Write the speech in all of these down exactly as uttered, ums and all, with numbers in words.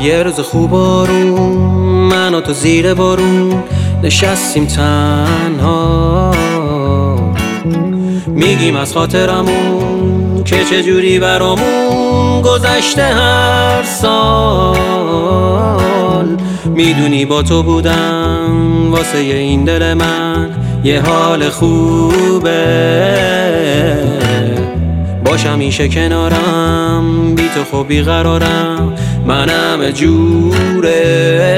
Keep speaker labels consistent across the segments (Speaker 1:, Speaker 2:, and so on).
Speaker 1: یه روز خوب آروم من و تو زیر بارون نشستیم تنها، میگیم از خاطرمون که چجوری برامون گذشته هر سال. میدونی با تو بودم واسه این دل من یه حال خوبه، باش همیشه کنارم، بی تو خب بیقرارم، منم جوره.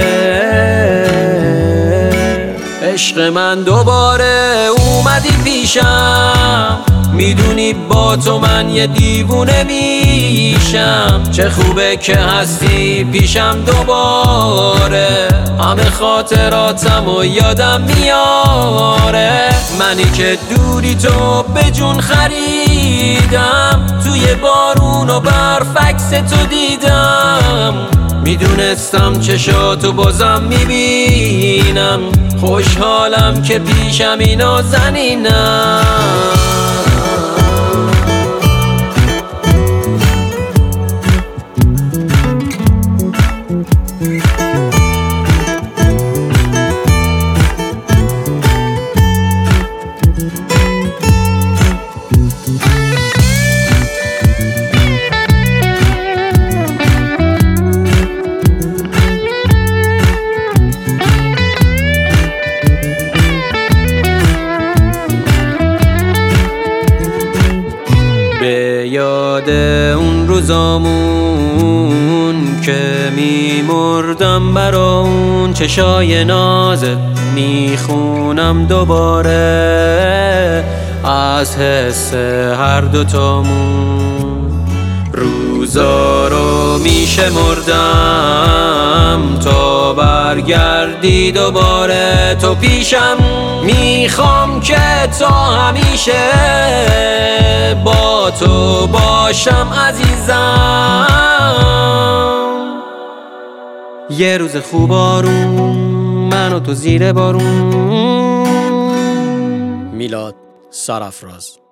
Speaker 1: عشق من دوباره اومدی پیشم، میدونی با تو من یه دیوونه میشم. چه خوبه که هستی پیشم دوباره، همه خاطراتم و یادم میاره. منی که دوری تو به جون خریدم، توی بارون و برف عکس تو دیدم. میدونستم چشاتو بازم میبینم، خوشحالم که پیشم اینا زنینم. به یاد اون روزامون که میمردم برا اون چشای نازت، میخونم دوباره از حس هر دوتامون. روزا رو میشمردم تا برگردی دوباره تو پیشم. میخوام که تا همیشه با تو باشم عزیزم. یه روز خوب آروم من و تو زیر بارون.
Speaker 2: میلاد سرافراز.